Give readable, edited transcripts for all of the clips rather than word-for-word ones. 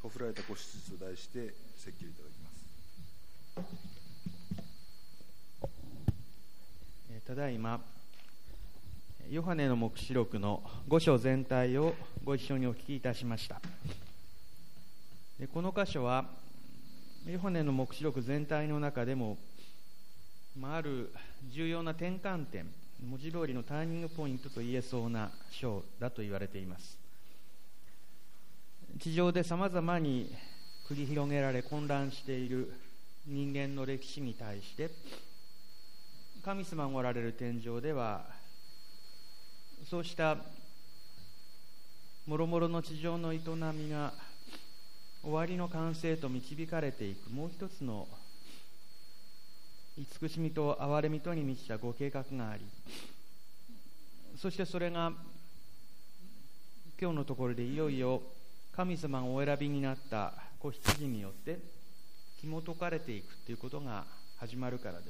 お振られたご質と題して説教いただきます。 ただいまヨハネの黙示録の5章全体をご一緒にお聞きいたしました。でこの箇所はヨハネの黙示録全体の中でも、ある重要な転換点、文字通りのターニングポイントと言えそうな章だと言われています。地上でさまざまに繰り広げられ混乱している人間の歴史に対して、神様がおられる天上では、そうしたもろもろの地上の営みが終わりの完成と導かれていく、もう一つの慈しみと憐れみとに満ちたご計画があり、そしてそれが今日のところでいよいよ神様がお選びになった子羊によって紐解かれていくということが始まるからです。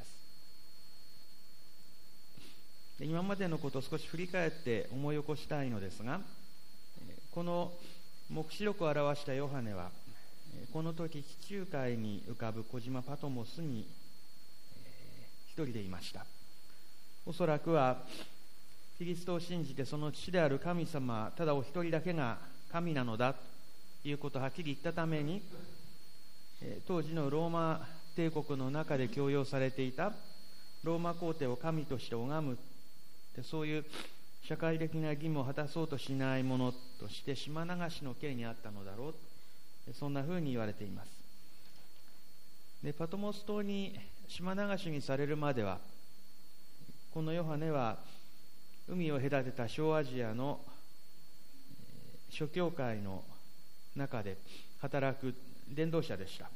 今までのことを少し振り返って思い起こしたいのですが、この黙示録を表したヨハネは、この時地中海に浮かぶ小島パトモスに一人でいました。おそらくはキリストを信じてその父である神様ただお一人だけが神なのだということをはっきり言ったために、当時のローマ帝国の中で強要されていたローマ皇帝を神として拝む、そういう社会的な義務を果たそうとしないものとして島流しの刑にあったのだろう、そんなふうに言われています。でパトモス島に島流しにされるまでは、このヨハネは海を隔てた小アジアの諸教会の中で働く伝道者でした。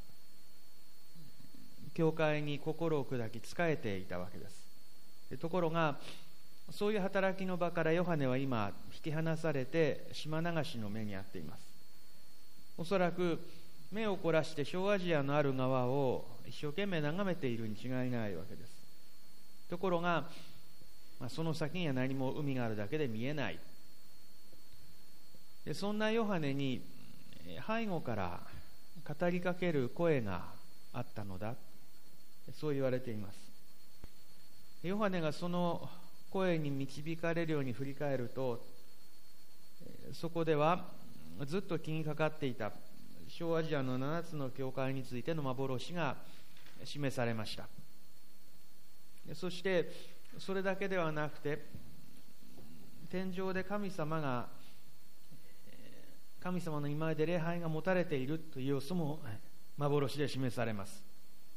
教会に心を砕き仕えていたわけです。ところがそういう働きの場からヨハネは今引き離されて島流しの目に遭っています。おそらく目を凝らして小アジアのある側を一生懸命眺めているに違いないわけです。ところが、その先には何も海があるだけで見えない。でそんなヨハネに背後から語りかける声があったのだ、そう言われています。ヨハネがその声に導かれるように振り返ると、そこではずっと気にかかっていた小アジアの7つの教会についての幻が示されました。そしてそれだけではなくて、天上で神様の御前で礼拝が持たれているという様子も幻で示されます。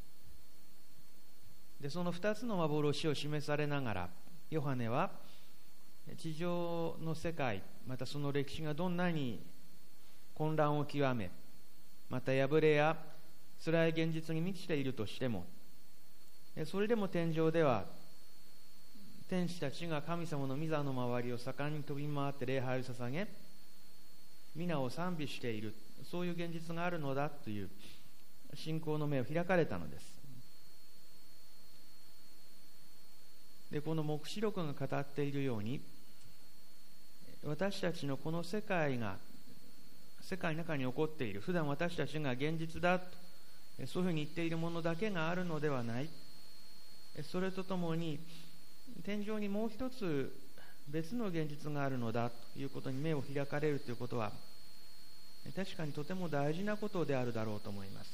でその2つの幻を示されながら、ヨハネは地上の世界、またその歴史がどんなに混乱を極め、また破れや辛い現実に満ちているとしても、それでも天上では天使たちが神様の御座の周りを盛んに飛び回って礼拝を捧げ、皆を賛美している、そういう現実があるのだという信仰の目を開かれたのです。でこの黙示録が語っているように、私たちのこの世界の中に起こっている、普段私たちが現実だとそういうふうに言っているものだけがあるのではない。それとともに天上にもう一つ別の現実があるのだということに目を開かれるということは、確かにとても大事なことであるだろうと思います。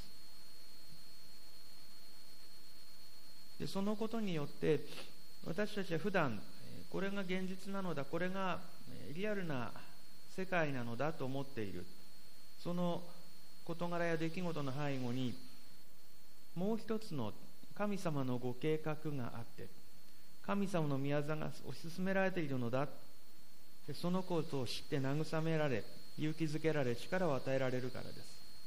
でそのことによって私たちは普段これが現実なのだ、これがリアルな世界なのだと思っている、その事柄や出来事の背後にもう一つの神様のご計画があって、神様の御業が推し進められているのだ、そのことを知って慰められ、勇気づけられ、力を与えられるからです。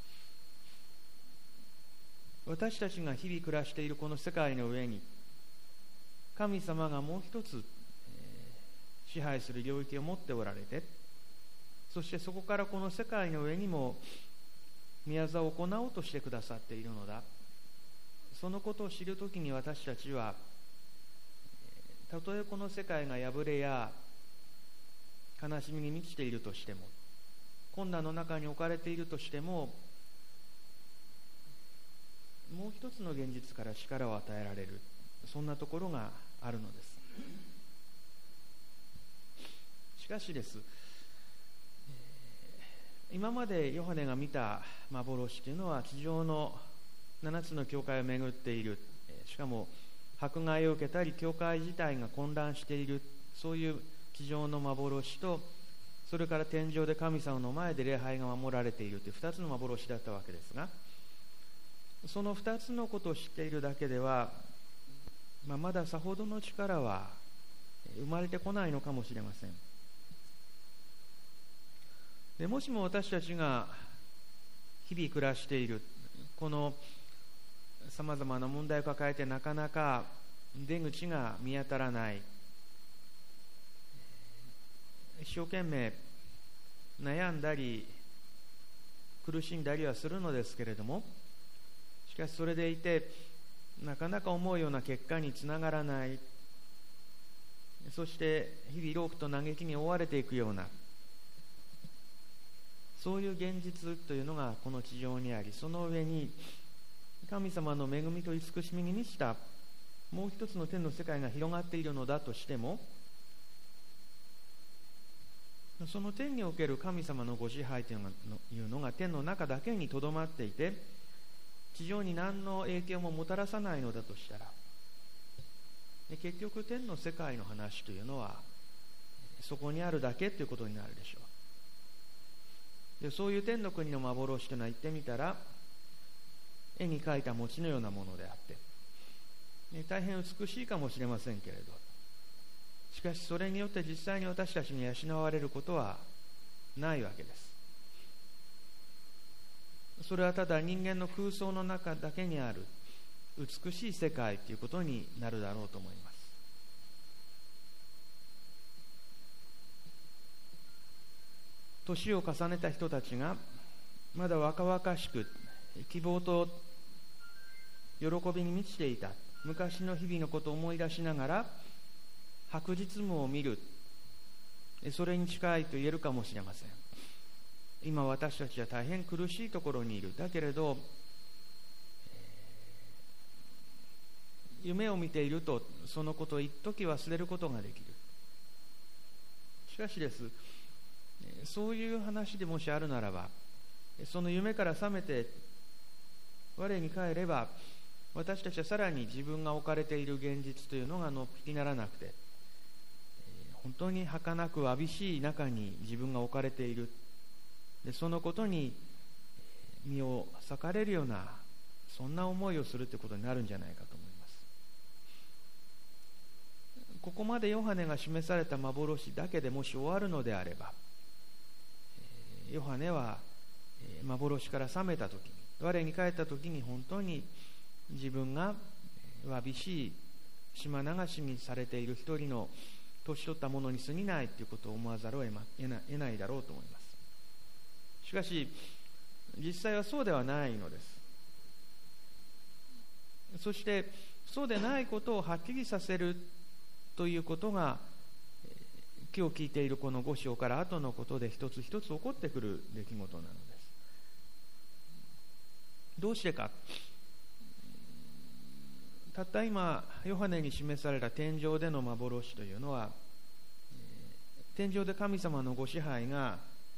私たちが日々暮らしているこの世界の上に、神様がもう一つ、支配する領域を持っておられて、そしてそこからこの世界の上にも御業を行おうとしてくださっているのだ。そのことを知るときに私たちは、たとえこの世界が破れや悲しみに満ちているとしても、困難の中に置かれているとしても、 もう一つの現実から力を与えられる、そんなところがあるのです。しかしです、今までヨハネが見た幻というのは地上の7つの教会を巡っている、しかも迫害を受けたり教会自体が混乱している、そういう地上の幻と、それから天上で神様の前で礼拝が守られているという2つの幻だったわけですが、その2つのことを知っているだけでは、まださほどの力は生まれてこないのかもしれません。でもしも私たちが日々暮らしているこのさまざまな問題を抱えてなかなか出口が見当たらない、一生懸命悩んだり苦しんだりはするのですけれども、しかしそれでいてなかなか思うような結果につながらない、そして日々労苦と嘆きに追われていくような、そういう現実というのがこの地上にあり、その上に神様の恵みと慈しみに満ちたもう一つの天の世界が広がっているのだとしても、その天における神様のご支配というのが天の中だけにとどまっていて、地上に何の影響ももたらさないのだとしたら、結局天の世界の話というのはそこにあるだけということになるでしょう。でそういう天の国の幻というのは言ってみたら絵に描いた餅のようなものであって、大変美しいかもしれませんけれど、しかしそれによって実際に私たちに養われることはないわけです。それはただ人間の空想の中だけにある美しい世界ということになるだろうと思います。年を重ねた人たちがまだ若々しく希望と喜びに満ちていた昔の日々のことを思い出しながら白日夢を見る、それに近いと言えるかもしれません。今私たちは大変苦しいところにいる。だけれど夢を見ているとそのことを一時忘れることができる。しかしです、そういう話でもしあるならば、その夢から覚めて我に返れば、私たちはさらに自分が置かれている現実というのがのっぴきにならなくて、本当に儚くわびしい中に自分が置かれている。でそのことに身を裂かれるような、そんな思いをするということになるんじゃないかと思います。ここまでヨハネが示された幻だけでもし終わるのであれば、ヨハネは幻から覚めたときに、我に帰ったときに本当に自分がわびしい島流しにされている一人の年取った者に過ぎないということを思わざるを得ないだろうと思います。しかし実際はそうではないのです。そしてそうでないことをはっきりさせるということが今日聞いているこの5章から後のことで一つ一つ起こってくる出来事なのです。どうしてか。たった今ヨハネに示された天上での幻というのは、天上で神様のご支配が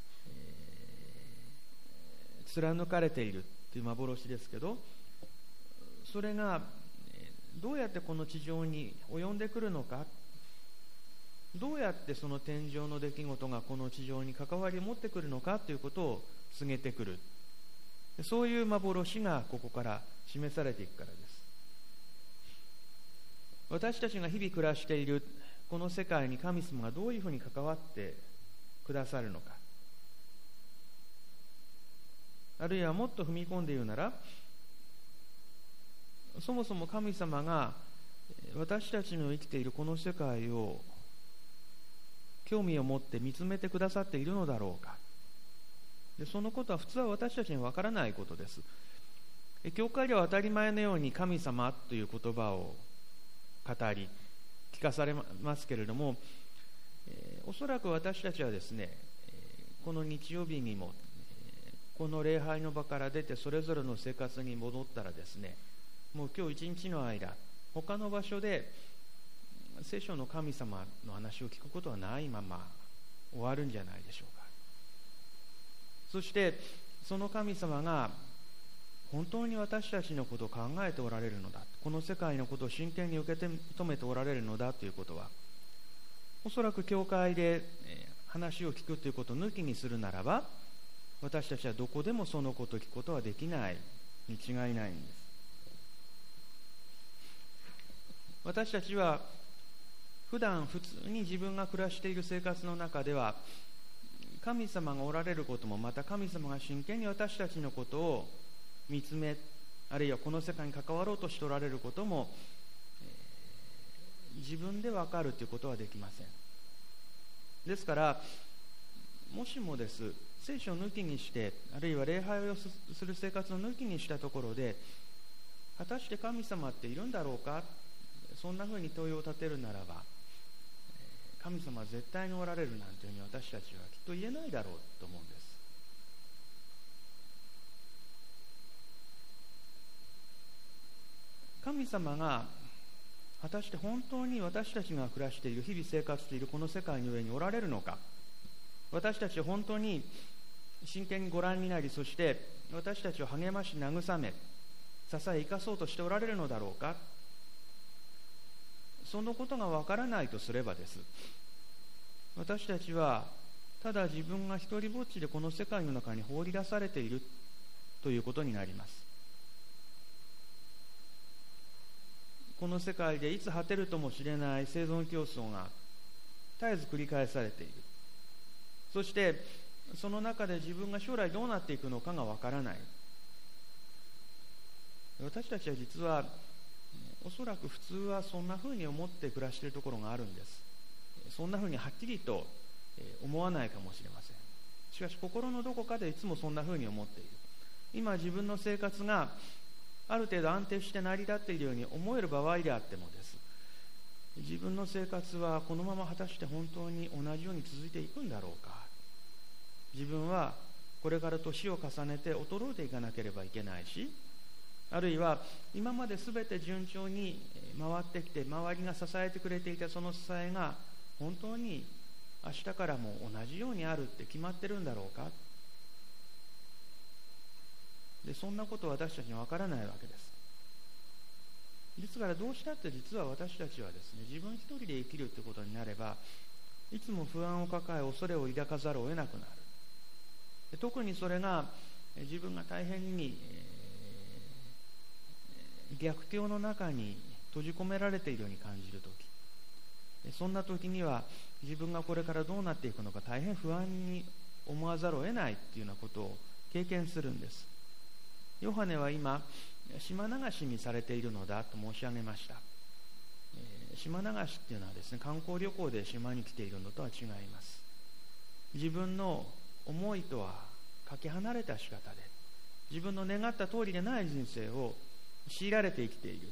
貫かれているという幻ですけど、それがどうやってこの地上に及んでくるのか、どうやってその天上の出来事がこの地上に関わりを持ってくるのかということを告げてくる、そういう幻がここから示されていくからです。私たちが日々暮らしているこの世界に神様がどういうふうに関わってくださるのか、あるいはもっと踏み込んで言うなら、そもそも神様が私たちの生きているこの世界を興味を持って見つめてくださっているのだろうか。でそのことは普通は私たちにわからないことです。教会では当たり前のように神様という言葉を語り聞かされますけれども、おそらく私たちはですね、この日曜日にもこの礼拝の場から出てそれぞれの生活に戻ったらですね、もう今日一日の間他の場所で聖書の神様の話を聞くことはないまま終わるんじゃないでしょうか。そしてその神様が本当に私たちのことを考えておられるのだ、この世界のことを真剣に受け止めておられるのだということは、おそらく教会で話を聞くということを抜きにするならば、私たちはどこでもそのことを聞くことはできないに違いないんです。私たちは普段普通に自分が暮らしている生活の中では、神様がおられることも、また神様が真剣に私たちのことを見つめ、あるいはこの世界に関わろうとしておられることも、自分で分かるということはできません。ですからもしもです、聖書を抜きにして、あるいは礼拝をする生活を抜きにしたところで、果たして神様っているんだろうか、そんなふうに問いを立てるならば、神様は絶対におられるなんていうふうに私たちはきっと言えないだろうと思うんです。神様が果たして本当に私たちが暮らしている、日々生活しているこの世界の上におられるのか、私たちを本当に真剣にご覧になり、そして私たちを励まし慰め支え生かそうとしておられるのだろうか。そのことがわからないとすればです、私たちはただ自分が一りぼっちでこの世界の中に放り出されているということになります。この世界でいつ果てるともしれない生存競争が絶えず繰り返されている。そしてその中で自分が将来どうなっていくのかがわからない。私たちは実はおそらく普通はそんなふうに思って暮らしているところがあるんです。そんなふうにはっきりと思わないかもしれません。しかし心のどこかでいつもそんなふうに思っている。今自分の生活がある程度安定して成り立っているように思える場合であってもです、自分の生活はこのまま果たして本当に同じように続いていくんだろうか。自分はこれから年を重ねて衰えていかなければいけないし、あるいは今まで全て順調に回ってきて周りが支えてくれていたその支えが本当に明日からも同じようにあるって決まってるんだろうか。でそんなことは私たちには分からないわけです。ですからどうしたって実は私たちはですね、自分一人で生きるということになればいつも不安を抱え恐れを抱かざるを得なくなる。特にそれが自分が大変に逆境の中に閉じ込められているように感じるとき、そんな時には自分がこれからどうなっていくのか大変不安に思わざるを得ないというようなことを経験するんです。ヨハネは今島流しにされているのだと申し上げました。島流しっていうのはですね、観光旅行で島に来ているのとは違います。自分の思いとはかけ離れた仕方で自分の願った通りでない人生を強いられて生きている。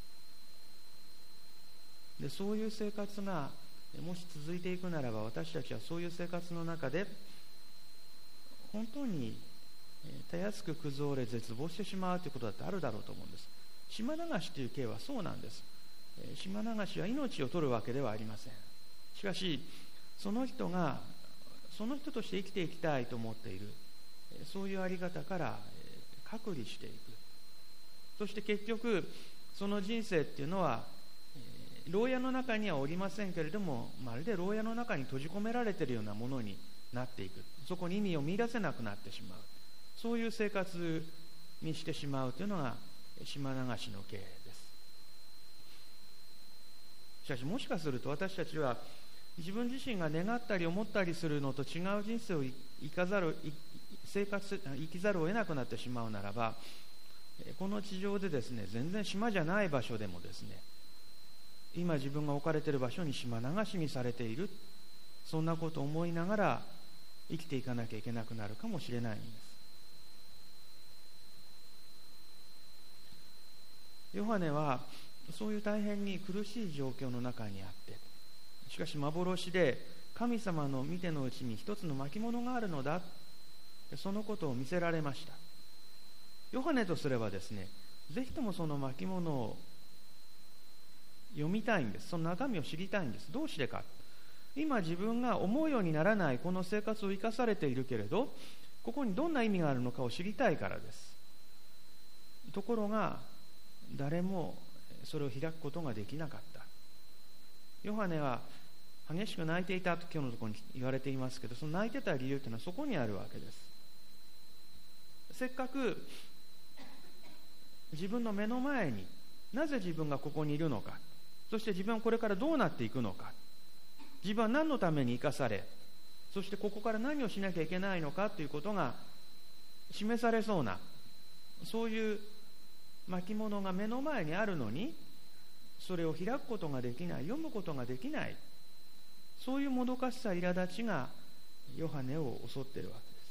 でそういう生活がもし続いていくならば、私たちはそういう生活の中で本当にたやすく崩れ絶望してしまうということだってあるだろうと思うんです。島流しという系はそうなんです。島流しは命を取るわけではありません。しかしその人がその人として生きていきたいと思っている、そういうあり方から隔離していく。そして結局その人生っていうのは牢屋の中にはおりませんけれども、まるで牢屋の中に閉じ込められているようなものになっていく。そこに意味を見出せなくなってしまう、そういう生活にしてしまうというのが島流しの経営です。しかしもしかすると私たちは自分自身が願ったり思ったりするのと違う人生を生きざるを得なくなってしまうならば、この地上でですね、全然島じゃない場所でもですね、今自分が置かれている場所に島流しにされている、そんなことを思いながら生きていかなきゃいけなくなるかもしれないんです。ヨハネはそういう大変に苦しい状況の中にあって、しかし幻で神様の見てのうちに一つの巻物があるのだ、 そのことを見せられました。ヨハネとすればですね、ぜひともその巻物を読みたいんです。その中身を知りたいんです。どうしてか。今自分が思うようにならないこの生活を生かされているけれど、ここにどんな意味があるのかを知りたいからです。ところが誰もそれを開くことができなかった。ヨハネは激しく泣いていたと今日のところに言われていますけど、その泣いてた理由というのはそこにあるわけです。せっかく自分の目の前になぜ自分がここにいるのか、そして自分はこれからどうなっていくのか、自分は何のために生かされ、そしてここから何をしなきゃいけないのかということが示されそうな、そういう巻物が目の前にあるのに、それを開くことができない、読むことができない、そういうもどかしさ、苛立ちがヨハネを襲っているわけです。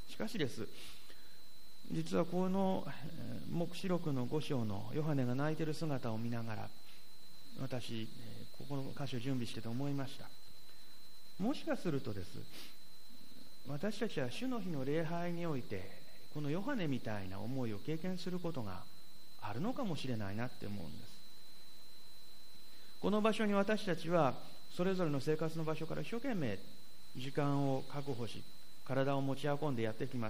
しかしです、実はこの黙示録の5章のヨハネが泣いている姿を見ながら、私ここの箇所を準備してて思いました。もしかするとです、私たちは主の日の礼拝においてこのヨハネみたいな思いを経験することがあるのかもしれないなって思うんです。この場所に私たちはそれぞれの生活の場所から一生懸命時間を確保し、体を持ち運んでやってきます。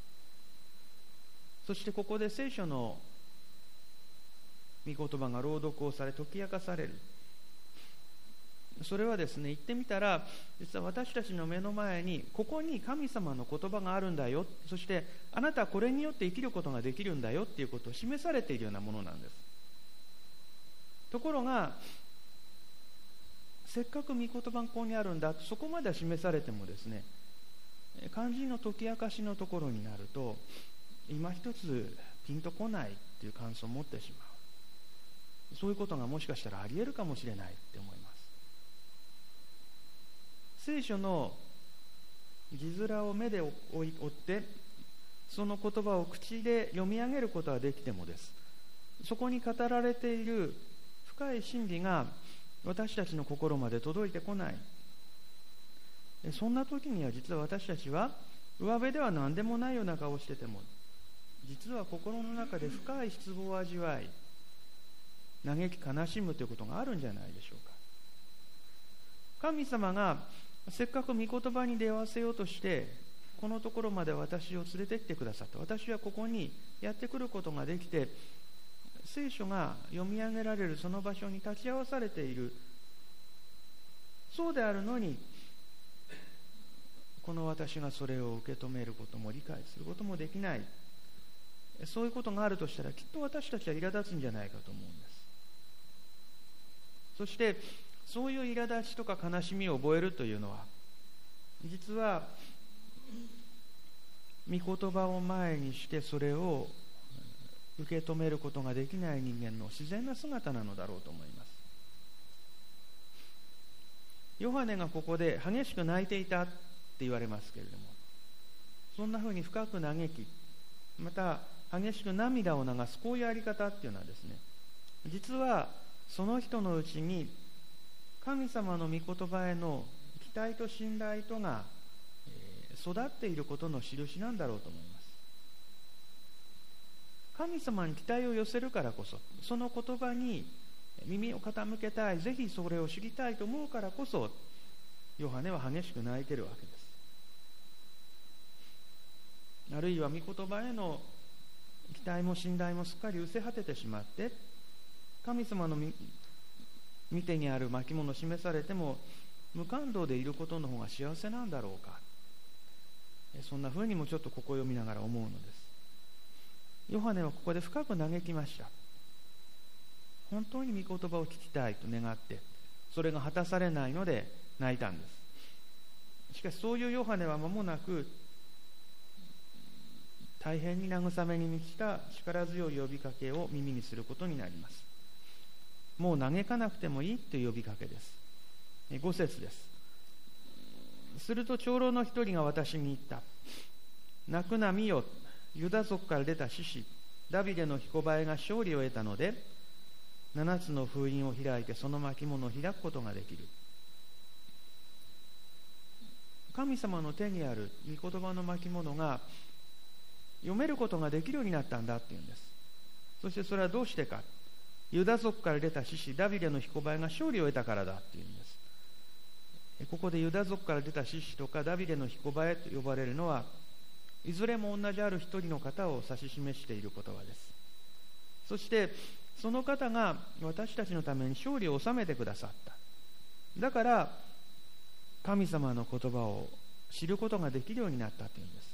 そしてここで聖書の御言葉が朗読をされ、解き明かされる。それはですね、言ってみたら、実は私たちの目の前にここに神様の言葉があるんだよ、そしてあなたはこれによって生きることができるんだよっていうことを示されているようなものなんです。ところがせっかく御言葉がここにあるんだ、そこまでは示されてもですね、肝心の解き明かしのところになると今一つピンとこないっていう感想を持ってしまう。そういうことがもしかしたらあり得るかもしれないって思います。聖書の字面を目で追ってその言葉を口で読み上げることはできてもです、そこに語られている深い真理が私たちの心まで届いてこない。そんな時には実は私たちは上辺では何でもないような顔をしてても、実は心の中で深い失望を味わい、嘆き悲しむということがあるんじゃないでしょうか。神様がせっかく御言葉に出会わせようとしてこのところまで私を連れてきてくださった。私はここにやってくることができて、聖書が読み上げられるその場所に立ち会わされている。そうであるのに、この私がそれを受け止めることも理解することもできない。そういうことがあるとしたら、きっと私たちは苛立つんじゃないかと思うんです。そしてそういう苛立ちとか悲しみを覚えるというのは、実は御言葉を前にしてそれを受け止めることができない人間の自然な姿なのだろうと思います。ヨハネがここで激しく泣いていたって言われますけれども、そんなふうに深く嘆き、また激しく涙を流す、こういうあり方っていうのはですね、実はその人のうちに神様の御言葉への期待と信頼とが育っていることの印なんだろうと思います。神様に期待を寄せるからこそ、その言葉に耳を傾けたい、ぜひそれを知りたいと思うからこそ、ヨハネは激しく泣いているわけです。あるいは御言葉への期待も信頼もすっかり失せ果ててしまって、神様の見てにある巻物を示されても無感動でいることの方が幸せなんだろうか、そんなふうにもちょっとここを読みながら思うのです。ヨハネはここで深く嘆きました。本当に御言葉を聞きたいと願って、それが果たされないので泣いたんです。しかしそういうヨハネは間もなく大変に慰めに満ちた力強い呼びかけを耳にすることになります。もう嘆かなくてもいいという呼びかけです。5節です。すると長老の一人が私に言った。泣くな見よ、ユダ族から出た獅子ダビデの彦バエが勝利を得たので、7つの封印を開いてその巻物を開くことができる。 神様の手にある御言葉の巻物が読めることができるようになったんだっていうんです。そしてそれはどうしてか、ユダ族から出た獅子ダビデの彦馬が勝利を得たからだっていうんです。ここでユダ族から出た獅子とかダビデの彦馬と呼ばれるのは、いずれも同じある一人の方を指し示している言葉です。そしてその方が私たちのために勝利を収めてくださった。だから神様の言葉を知ることができるようになったというんです。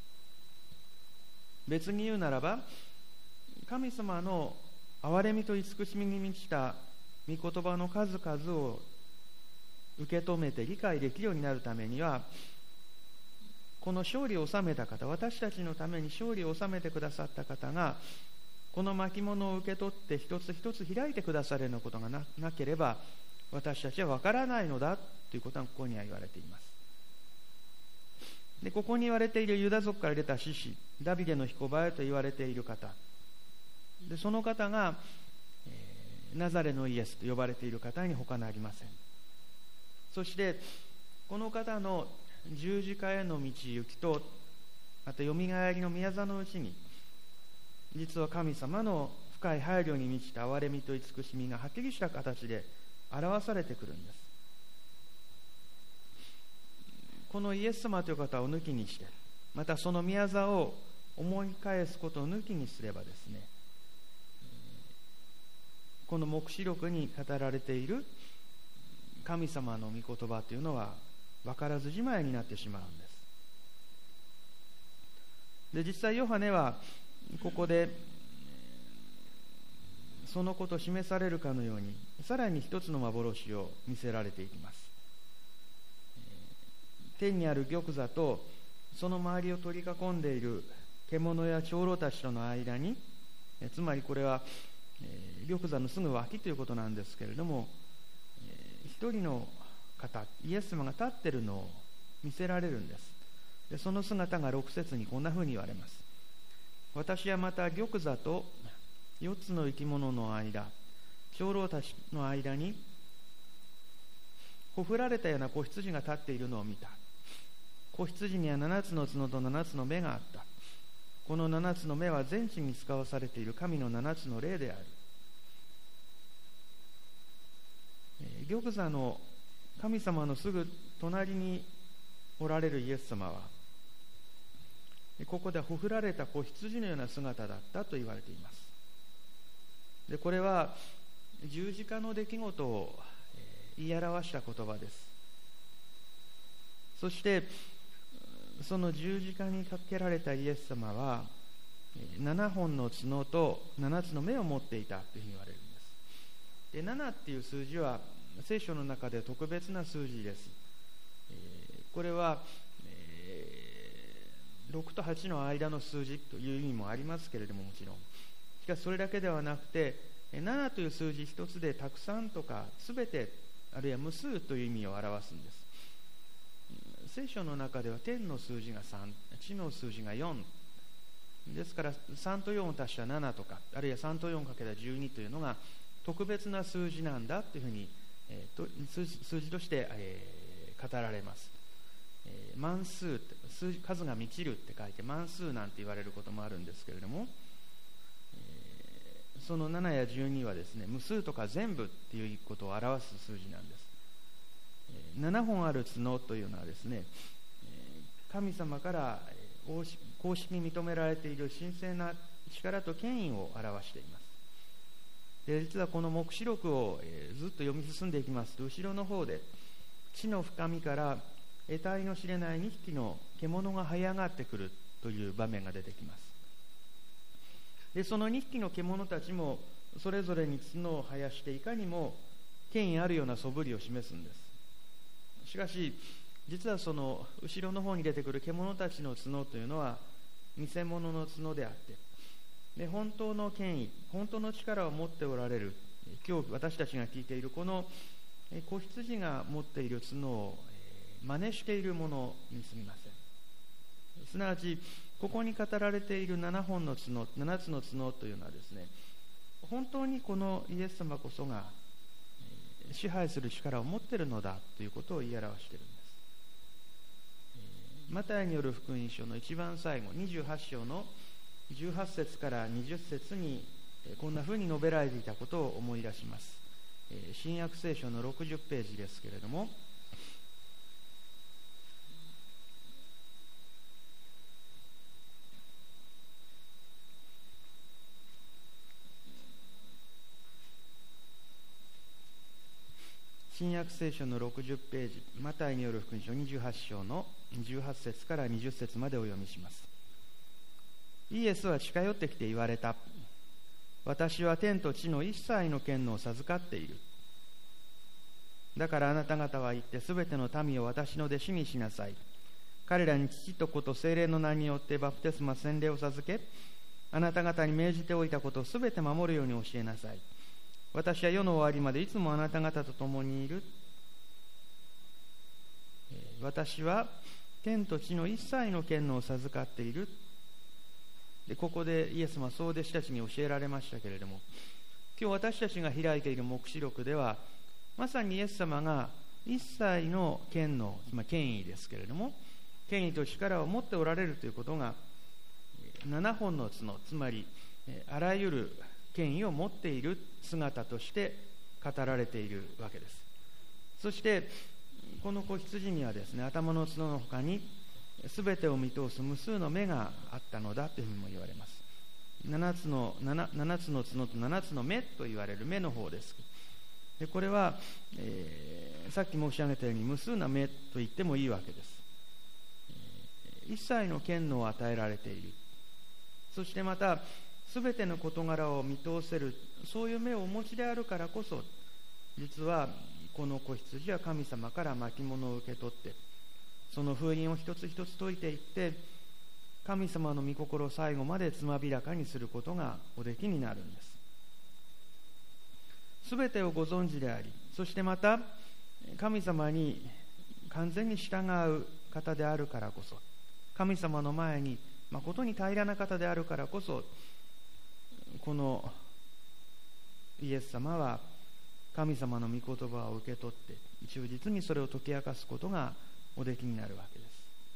別に言うならば、神様の憐れみと慈しみに満ちた御言葉の数々を受け止めて理解できるようになるためには、この勝利を収めた方、私たちのために勝利を収めてくださった方がこの巻物を受け取って一つ一つ開いてくださるようなことが なければ、私たちは分からないのだということがここには言われています。で、ここに言われているユダ族から出た獅子ダビデの彦馬と言われている方で、その方が、ナザレのイエスと呼ばれている方に他なりません。そしてこの方の十字架への道行きと、またよみがえりの宮座のうちに、実は神様の深い配慮に満ちた憐れみと慈しみがはっきりした形で表されてくるんです。このイエス様という方を抜きにして、またその宮座を思い返すことを抜きにすればですね、この黙示録に語られている神様の御言葉というのは分からずじまいになってしまうんです。で、実際ヨハネはここでそのことを示されるかのように、さらに一つの幻を見せられていきます。天にある玉座とその周りを取り囲んでいる獣や長老たちとの間に、つまりこれは玉座のすぐ脇ということなんですけれども、一人の方、イエス様が立っているのを見せられるんです。で、その姿が6節にこんなふうに言われます。私はまた玉座と4つの生き物の間、長老たちの間にほふられたような子羊が立っているのを見た。子羊には7つの角と7つの目があった。この7つの目は全地に使わされている神の7つの霊である。玉座の神様のすぐ隣におられるイエス様は、ここでほふられた子羊のような姿だったと言われています。で、これは十字架の出来事を言い表した言葉です。そしてその十字架にかけられたイエス様は7本の角と7つの目を持っていたというふうに言われるんです。で、7っていう数字は聖書の中で特別な数字です。これは、6と8の間の数字という意味もありますけれども、もちろんしかしそれだけではなくて、7という数字一つでたくさんとか全て、あるいは無数という意味を表すんです。聖書の中では天の数字が3、地の数字が4ですから、3と4を足した7とか、あるいは3と4かけた12というのが特別な数字なんだというふうに、数字として、語られます。万数、数が満ちるって書いて万数なんて言われることもあるんですけれども、その7や12はですね、無数とか全部っていうことを表す数字なんです。7本ある角というのはですね、神様から公式に認められている神聖な力と権威を表しています。で、実はこの黙示録をずっと読み進んでいきますと、後ろの方で地の深みから得体の知れない2匹の獣が這い上がってくるという場面が出てきます。で、その2匹の獣たちもそれぞれに角を生やしていかにも権威あるような素振りを示すんです。しかし実はその後ろの方に出てくる獣たちの角というのは偽物の角であって、で、本当の権威、本当の力を持っておられる、今日私たちが聞いているこの子羊が持っている角を真似しているものにすみません。すなわちここに語られている7本の角、7つの角というのはですね、本当にこのイエス様こそが支配する力を持っているのだということを言い表しているんです。 マタイによる福音書の一番最後、28章の18節から20節にこんなふうに述べられていたことを思い出します。新約聖書の60ページですけれども、新約聖書の60ページ、マタイによる福音書28章の18節から20節までお読みします。イエスは近寄ってきて言われた。私は天と地の一切の権能を授かっている。だからあなた方は行ってすべての民を私の弟子にしなさい。彼らに父と子と聖霊の名によってバプテスマ洗礼を授け、あなた方に命じておいたことをすべて守るように教えなさい。私は世の終わりまでいつもあなた方と共にいる。私は天と地の一切の権能を授かっている。でここでイエス様はそう弟子たちに教えられましたけれども、今日私たちが開いている黙示録では、まさにイエス様が一切の権能、権威ですけれども、権威と力を持っておられるということが、7本の角、つまりあらゆる権威を持っている姿として語られているわけです。そしてこの子羊にはですね、頭の角の他に全てを見通す無数の目があったのだというふうにも言われます。7つの角と7つの目と言われる目の方です。でこれは、さっき申し上げたように無数な目と言ってもいいわけです。一切の権能を与えられている。そしてまた全ての事柄を見通せる、そういう目をお持ちであるからこそ、実はこの子羊は神様から巻物を受け取って、その封印を一つ一つ解いていって、神様の御心を最後までつまびらかにすることがおできになるんです。すべてをご存知であり、そしてまた神様に完全に従う方であるからこそ、神様の前に誠に平らな方であるからこそ、このイエス様は神様の御言葉を受け取って忠実にそれを解き明かすことがおできになるわけです。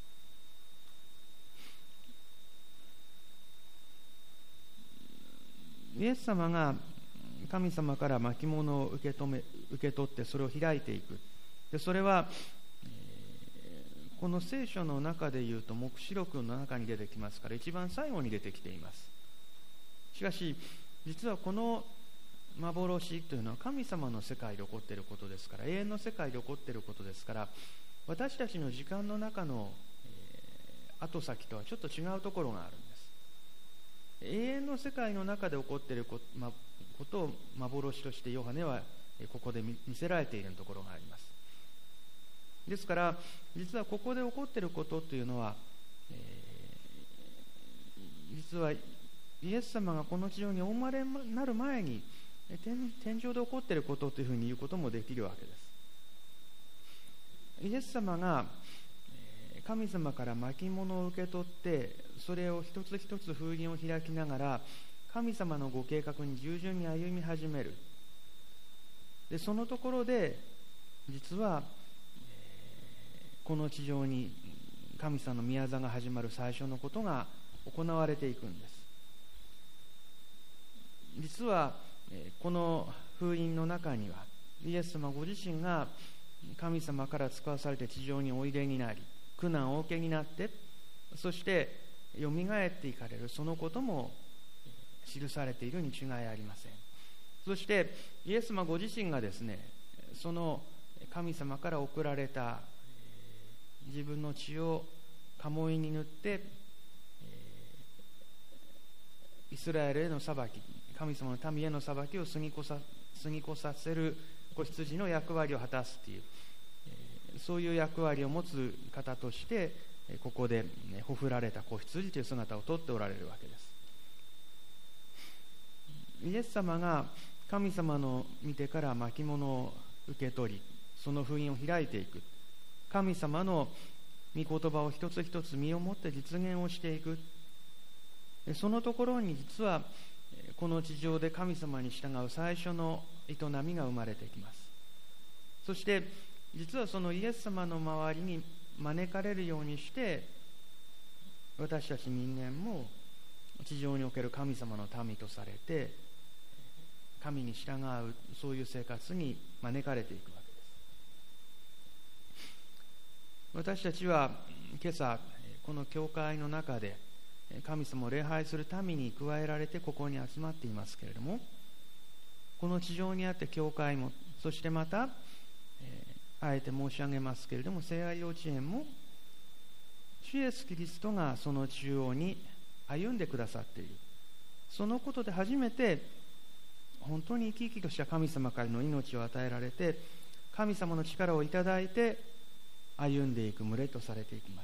イエス様が神様から巻物を受け取ってそれを開いていく。でそれは、この聖書の中でいうと黙示録の中に出てきますから一番最後に出てきています。しかし実はこの幻というのは神様の世界で起こっていることですから、永遠の世界で起こっていることですから、私たちの時間の中の、後先とはちょっと違うところがあるんです。永遠の世界の中で起こっていることを幻としてヨハネはここで見せられているところがあります。ですから実はここで起こっていることというのは、実はイエス様がこの地上にお生まれになる前に天上で起こっていることというふうに言うこともできるわけです。イエス様が神様から巻物を受け取ってそれを一つ一つ封印を開きながら神様のご計画に従順に歩み始める。でそのところで実はこの地上に神様の宮座が始まる最初のことが行われていくんです。実はこの封印の中にはイエス様ご自身が神様から使わされて地上においでになり苦難をお受けになって、そしてよみがえっていかれる、そのことも記されているに違いありません。そしてイエス様ご自身がですね、その神様から送られた自分の血を鴨居に塗ってイスラエルへの裁き、神様の民への裁きを過ぎ越させる子羊の役割を果たすという、そういう役割を持つ方としてここでほふられた子羊という姿をとっておられるわけです。イエス様が神様の御手から巻物を受け取り、その封印を開いていく、神様の御言葉を一つ一つ身をもって実現をしていく、そのところに実はこの地上で神様に従う最初の営みが生まれてきます。そして実はそのイエス様の周りに招かれるようにして、私たち人間も地上における神様の民とされて、神に従う、そういう生活に招かれていくわけです。私たちは今朝この教会の中で神様を礼拝する民に加えられてここに集まっていますけれども、この地上にあって教会も、そしてまた、あえて申し上げますけれども、聖愛幼稚園も主イエスキリストがその中央に歩んでくださっている。そのことで初めて本当に生き生きとした神様からの命を与えられて、神様の力をいただいて歩んでいく群れとされていきます。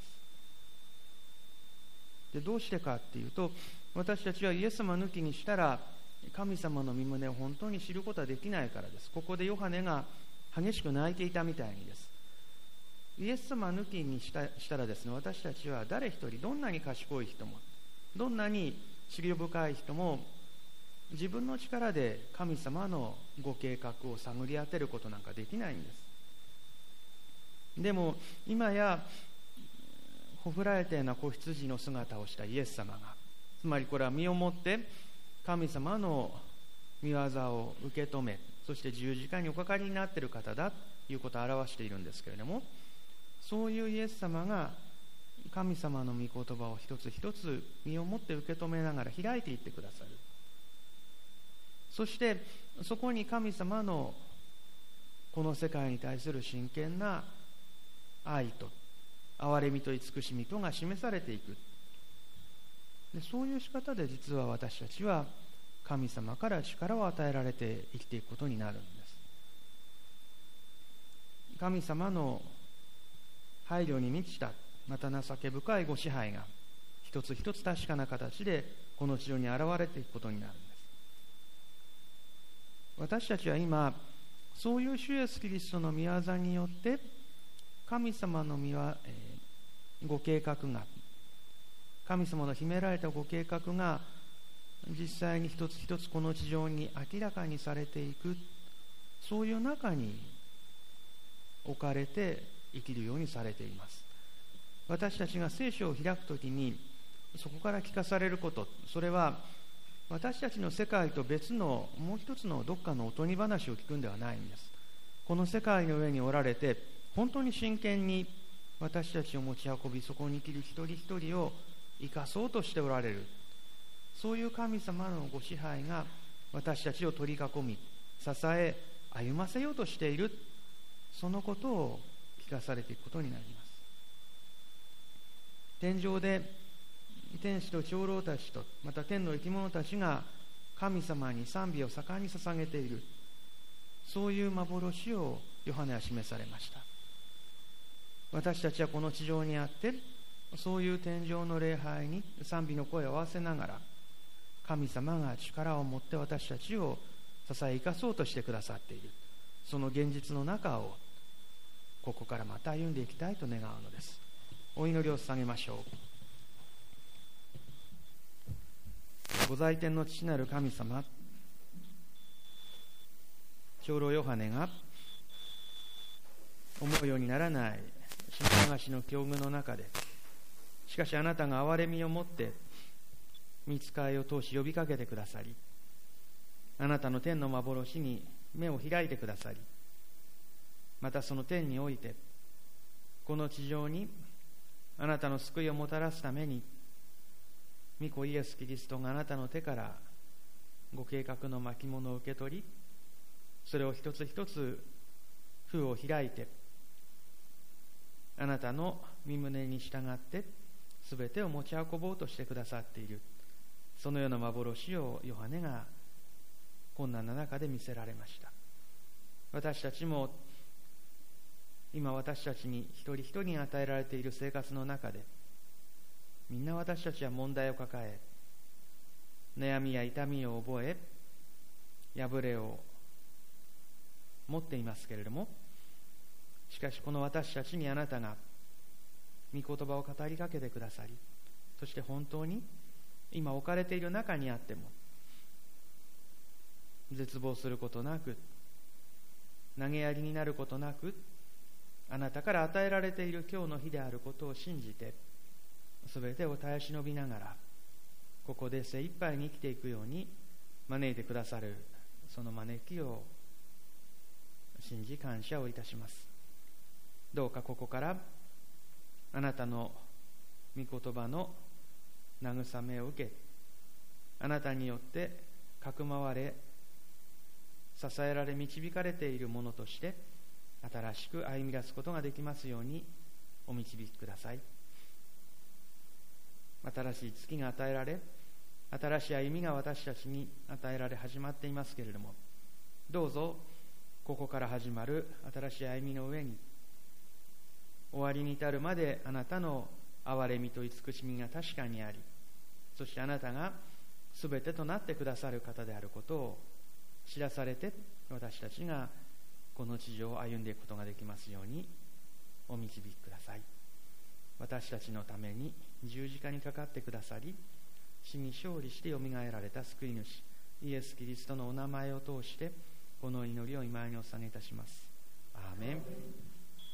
で、どうしてかっていうと、私たちはイエス様抜きにしたら神様の御胸を本当に知ることはできないからです。ここでヨハネが激しく泣いていたみたいにです。イエス様抜きにしたらですね、私たちは誰一人、どんなに賢い人も、どんなに思慮深い人も、自分の力で神様のご計画を探り当てることなんかできないんです。でも今やほふられたような子羊の姿をしたイエス様が、つまりこれは身をもって神様の御業を受け止め、そして十字架におかかりになっている方だということを表しているんですけれども、そういうイエス様が神様の御言葉を一つ一つ身をもって受け止めながら開いていってくださる。そしてそこに神様のこの世界に対する真剣な愛と憐れみと慈しみとが示されていく。で、そういう仕方で実は私たちは神様から力を与えられて生きていくことになるんです。神様の配慮に満ちた、また情け深いご支配が一つ一つ確かな形でこの地上に現れていくことになるんです。私たちは今そういう主イエスキリストの御業によって神様のご計画が、神様の秘められたご計画が実際に一つ一つこの地上に明らかにされていく、そういう中に置かれて生きるようにされています。私たちが聖書を開くときにそこから聞かされること、それは私たちの世界と別のもう一つのどっかのおとぎ話を聞くんではないんです。この世界の上におられて本当に真剣に私たちを持ち運び、そこに生きる一人一人を生かそうとしておられる、そういう神様のご支配が私たちを取り囲み支え歩ませようとしている、そのことを聞かされていくことになります。天上で天使と長老たちとまた天の生き物たちが神様に賛美を盛んに捧げている、そういう幻をヨハネは示されました。私たちはこの地上にあってそういう天上の礼拝に賛美の声を合わせながら、神様が力を持って私たちを支え生かそうとしてくださっている、その現実の中をここからまた歩んでいきたいと願うのです。お祈りを捧げましょう。ご在天の父なる神様、長老ヨハネが思うようにならない島流しの境遇の中で、しかしあなたが憐れみを持って御使いを通し呼びかけてくださり、あなたの天の幻に目を開いてくださり、またその天においてこの地上にあなたの救いをもたらすために、御子イエス・キリストがあなたの手からご計画の巻物を受け取り、それを一つ一つ封を開いて、あなたの御胸に従ってすべてを持ち運ぼうとしてくださっている、そのような幻をヨハネが困難な中で見せられました。私たちも今私たちに一人一人に与えられている生活の中で、みんな私たちは問題を抱え、悩みや痛みを覚え、破れを持っていますけれども、しかしこの私たちにあなたが御言葉を語りかけてくださり、そして本当に今置かれている中にあっても絶望することなく、投げやりになることなく、 あなたから与えられている今日の日であることを信じて、すべてを耐え忍びながらここで精一杯に生きていくように招いてくださるその招きを信じ感謝をいたします。どうかここからあなたの御言葉の慰めを受け、あなたによってかくまわれ支えられ導かれているものとして新しく歩み出すことができますようにお導きください。新しい月が与えられ、新しい歩みが私たちに与えられ始まっていますけれども、どうぞここから始まる新しい歩みの上に、終わりに至るまであなたの憐れみと慈しみが確かにあり、そしてあなたがすべてとなってくださる方であることを知らされて、私たちがこの地上を歩んでいくことができますようにお導きください。私たちのために十字架にかかってくださり、死に勝利してよみがえられた救い主イエス・キリストのお名前を通してこの祈りを今にお捧げいたします。アーメン。